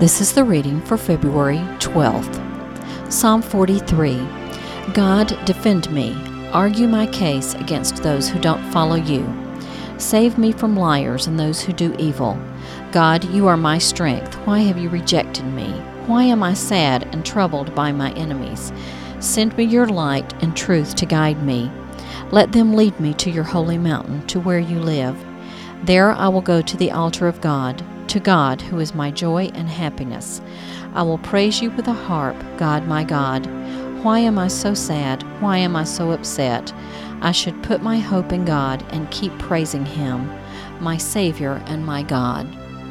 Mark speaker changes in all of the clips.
Speaker 1: This is the reading for February 12th. Psalm 43. God, defend me. Argue my case against those who don't follow you. Save me from liars and those who do evil. God, you are my strength. Why have you rejected me? Why am I sad and troubled by my enemies? Send me your light and truth to guide me. Let them lead me to your holy mountain, to where you live. There I will go to the altar of God, to God who is my joy and happiness. I will praise you with a harp, God my God. Why am I so sad? Why am I so upset? I should put my hope in God and keep praising Him, my Savior and my God.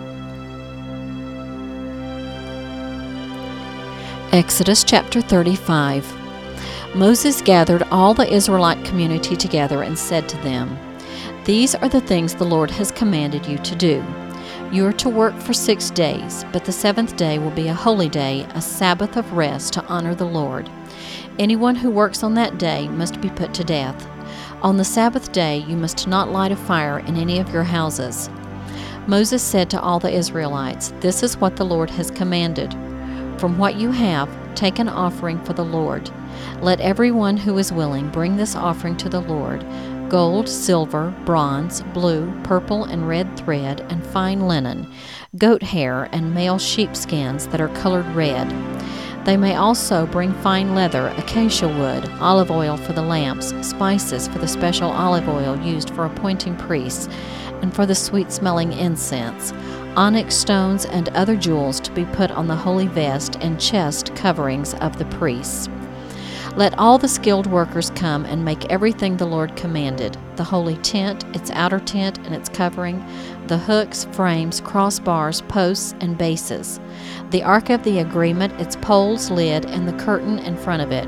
Speaker 1: Exodus chapter 35. Moses gathered all the Israelite community together and said to them, "These are the things the Lord has commanded you to do. You are to work for 6 days, but the seventh day will be a holy day, a Sabbath of rest to honor the Lord. Anyone who works on that day must be put to death. On the Sabbath day you must not light a fire in any of your houses." Moses said to all the Israelites, "This is what the Lord has commanded. From what you have, take an offering for the Lord. Let everyone who is willing bring this offering to the Lord: gold, silver, bronze, blue, purple, and red thread, and fine linen, goat hair, and male sheepskins that are colored red. They may also bring fine leather, acacia wood, olive oil for the lamps, spices for the special olive oil used for appointing priests, and for the sweet-smelling incense, onyx stones and other jewels to be put on the holy vest and chest coverings of the priests. Let all the skilled workers come and make everything the Lord commanded: the holy tent, its outer tent and its covering, the hooks, frames, crossbars, posts, and bases, the ark of the agreement, its poles, lid, and the curtain in front of it,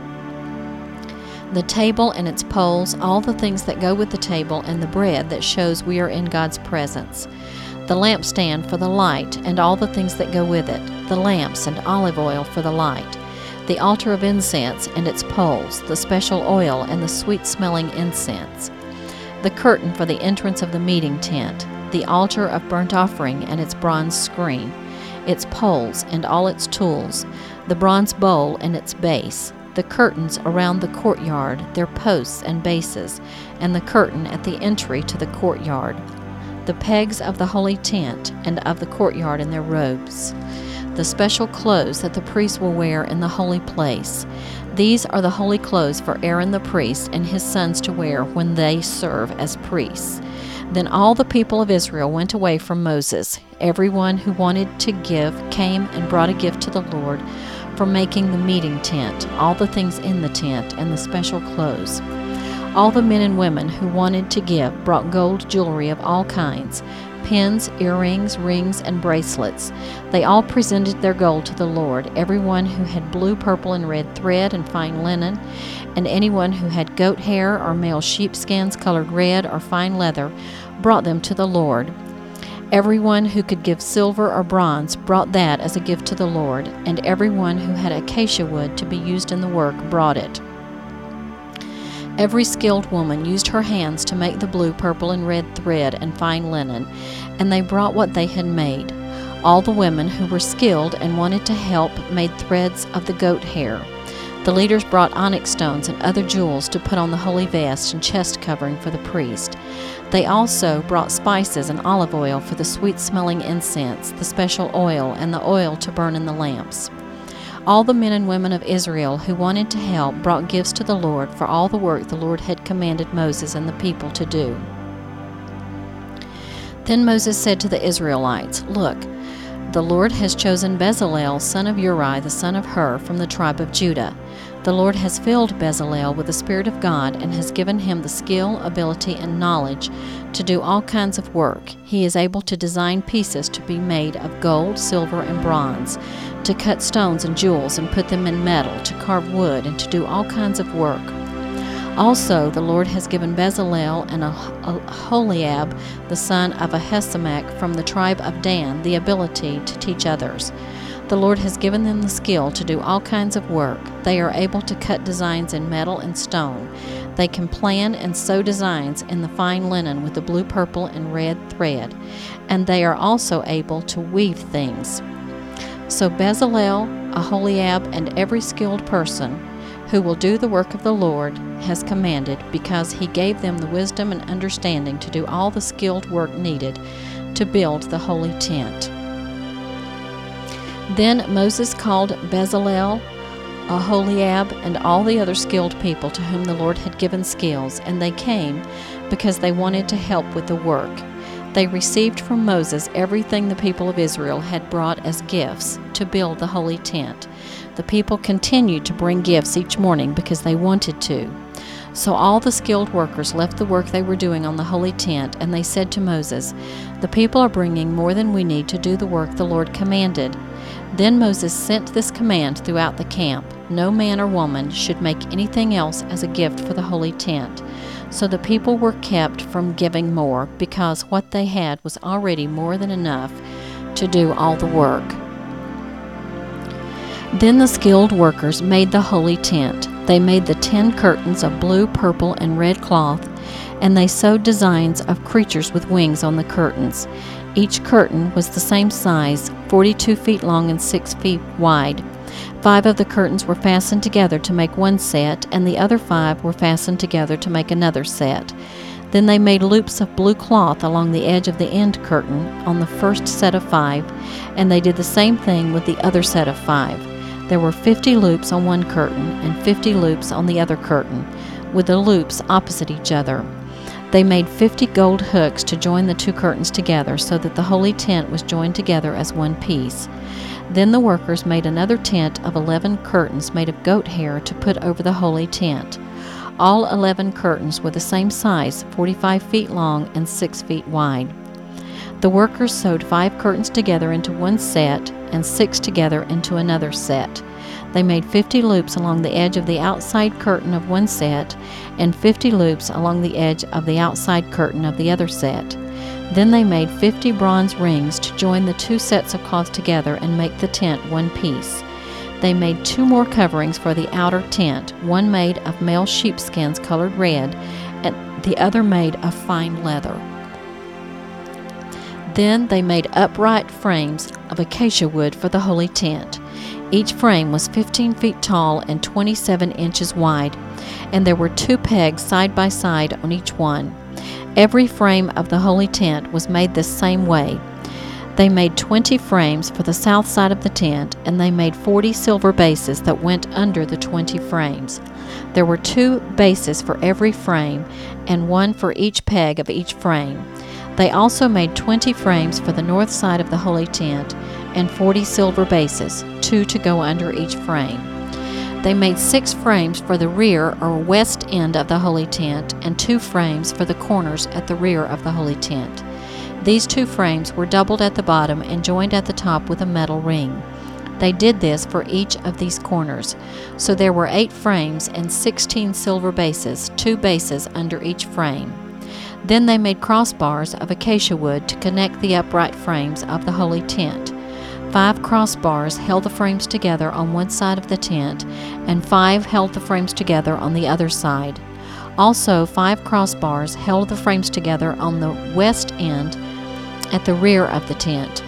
Speaker 1: the table and its poles, all the things that go with the table, and the bread that shows we are in God's presence, the lampstand for the light and all the things that go with it, the lamps and olive oil for the light, the altar of incense and its poles, the special oil and the sweet-smelling incense, the curtain for the entrance of the meeting tent, the altar of burnt offering and its bronze screen, its poles and all its tools, the bronze bowl and its base, the curtains around the courtyard, their posts and bases, and the curtain at the entry to the courtyard, the pegs of the holy tent and of the courtyard and their robes, the special clothes that the priests will wear in the holy place. These are the holy clothes for Aaron the priest and his sons to wear when they serve as priests. Then all the people of Israel went away from Moses. Everyone who wanted to give came and brought a gift to the Lord for making the meeting tent, all the things in the tent, and the special clothes. All the men and women who wanted to give brought gold jewelry of all kinds, pins, earrings, rings, and bracelets. They all presented their gold to the Lord, everyone who had blue, purple, and red thread and fine linen, and anyone who had goat hair or male sheepskins colored red or fine leather brought them to the Lord. Everyone who could give silver or bronze brought that as a gift to the Lord, and everyone who had acacia wood to be used in the work brought it. Every skilled woman used her hands to make the blue, purple, and red thread and fine linen, and they brought what they had made. All the women who were skilled and wanted to help made threads of the goat hair. The leaders brought onyx stones and other jewels to put on the holy vest and chest covering for the priest. They also brought spices and olive oil for the sweet-smelling incense, the special oil, and the oil to burn in the lamps. All the men and women of Israel who wanted to help brought gifts to the Lord for all the work the Lord had commanded Moses and the people to do. Then Moses said to the Israelites, "Look, the Lord has chosen Bezalel, son of Uri, the son of Hur, from the tribe of Judah. The Lord has filled Bezalel with the Spirit of God and has given him the skill, ability, and knowledge to do all kinds of work. He is able to design pieces to be made of gold, silver, and bronze, to cut stones and jewels and put them in metal, to carve wood, and to do all kinds of work. Also, the Lord has given Bezalel and Aholiab, the son of Ahisamach from the tribe of Dan, the ability to teach others. The Lord has given them the skill to do all kinds of work. They are able to cut designs in metal and stone. They can plan and sew designs in the fine linen with the blue, purple, and red thread, and they are also able to weave things. So Bezalel, Aholiab, and every skilled person who will do the work of the Lord has commanded, because he gave them the wisdom and understanding to do all the skilled work needed to build the holy tent. Then Moses called Bezalel, Aholiab, and all the other skilled people to whom the Lord had given skills, and they came because they wanted to help with the work. They received from Moses everything the people of Israel had brought as gifts to build the holy tent. The people continued to bring gifts each morning because they wanted to. So all the skilled workers left the work they were doing on the holy tent, and they said to Moses, "The people are bringing more than we need to do the work the Lord commanded." Then Moses sent this command throughout the camp: no man or woman should make anything else as a gift for the holy tent. So the people were kept from giving more, because what they had was already more than enough to do all the work. Then the skilled workers made the holy tent. They made the 10 curtains of blue, purple, and red cloth, and they sewed designs of creatures with wings on the curtains. Each curtain was the same size, 42 feet long and 6 feet wide. 5 of the curtains were fastened together to make one set, and the other 5 were fastened together to make another set. Then they made loops of blue cloth along the edge of the end curtain on the first set of 5, and they did the same thing with the other set of 5. There were 50 loops on one curtain and 50 loops on the other curtain, with the loops opposite each other. They made 50 gold hooks to join the 2 curtains together, so that the holy tent was joined together as one piece. Then the workers made another tent of 11 curtains made of goat hair to put over the holy tent. All 11 curtains were the same size, 45 feet long and 6 feet wide. The workers sewed 5 curtains together into one set and 6 together into another set. They made 50 loops along the edge of the outside curtain of one set and 50 loops along the edge of the outside curtain of the other set. Then they made 50 bronze rings to join the 2 sets of cloth together and make the tent one piece. They made 2 more coverings for the outer tent, one made of male sheepskins colored red, and the other made of fine leather. Then they made upright frames of acacia wood for the holy tent. Each frame was 15 feet tall and 27 inches wide, and there were 2 pegs side by side on each one. Every frame of the holy tent was made this same way. They made 20 frames for the south side of the tent, and they made 40 silver bases that went under the 20 frames. There were 2 bases for every frame, and 1 for each peg of each frame. They also made 20 frames for the north side of the holy tent, and 40 silver bases, 2 to go under each frame. They made 6 frames for the rear or west end of the holy tent, and 2 frames for the corners at the rear of the holy tent. These 2 frames were doubled at the bottom and joined at the top with a metal ring. They did this for each of these corners. So there were 8 frames and 16 silver bases, 2 bases under each frame. Then they made crossbars of acacia wood to connect the upright frames of the holy tent. 5 crossbars held the frames together on one side of the tent, and 5 held the frames together on the other side. Also, 5 crossbars held the frames together on the west end at the rear of the tent.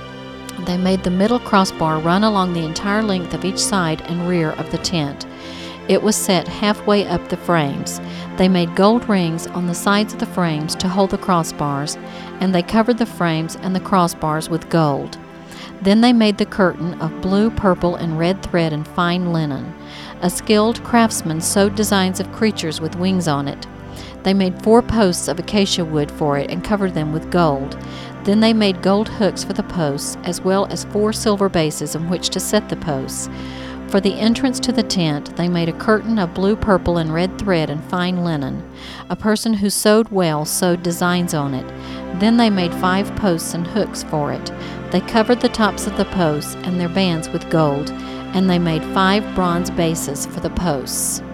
Speaker 1: They made the middle crossbar run along the entire length of each side and rear of the tent. It was set halfway up the frames. They made gold rings on the sides of the frames to hold the crossbars, and they covered the frames and the crossbars with gold. Then they made the curtain of blue, purple, and red thread and fine linen. A skilled craftsman sewed designs of creatures with wings on it. They made 4 posts of acacia wood for it and covered them with gold. Then they made gold hooks for the posts, as well as 4 silver bases in which to set the posts. For the entrance to the tent, they made a curtain of blue, purple, and red thread and fine linen. A person who sewed well sewed designs on it. Then they made 5 posts and hooks for it. They covered the tops of the posts and their bands with gold, and they made 5 bronze bases for the posts.